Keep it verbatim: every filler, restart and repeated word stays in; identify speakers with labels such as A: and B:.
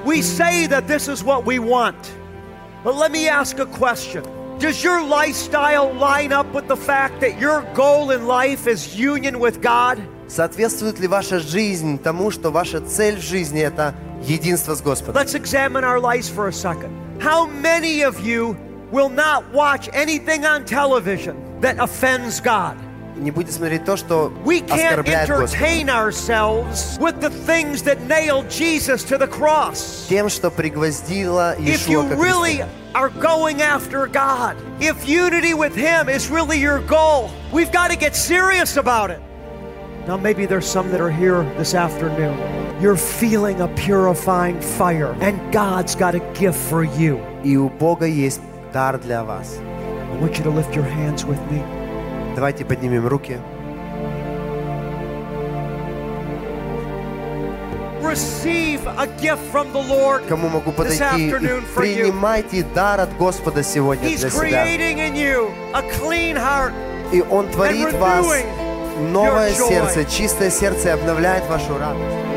A: We say that this is what we want. But let me ask a question. Does your lifestyle line up with the fact that your goal in life is union with God?
B: Соответствует ли ваша жизнь тому, что ваша цель в жизни – это единство с Господом?
A: Let's examine our lives for a second. How many of you will not watch anything on television that offends God?
B: Не будете смотреть то, что
A: We can't
B: оскорбляет Господа.
A: entertain ourselves with the things that nailed Jesus to the cross.
B: Тем, что пригвоздило
A: If you
B: Иешуа ко
A: really
B: кресту.
A: are going after God, if unity with Him is really your goal, we've got to get serious about it. Now maybe there's some that are here this afternoon. You're feeling a purifying fire, and God's got a gift for you.
B: И у Бога есть дар для вас.
A: I want you to lift your hands with me.
B: Давайте поднимем руки.
A: Receive a gift from the Lord
B: Кому могу
A: this
B: подойти?
A: afternoon for you.
B: Принимайте дар от Господа сегодня
A: He's
B: для себя.
A: creating in you a clean heart
B: И Он творит
A: and
B: в вас
A: renewing
B: новое
A: your joy.
B: сердце, чистое сердце и обновляет вашу радость.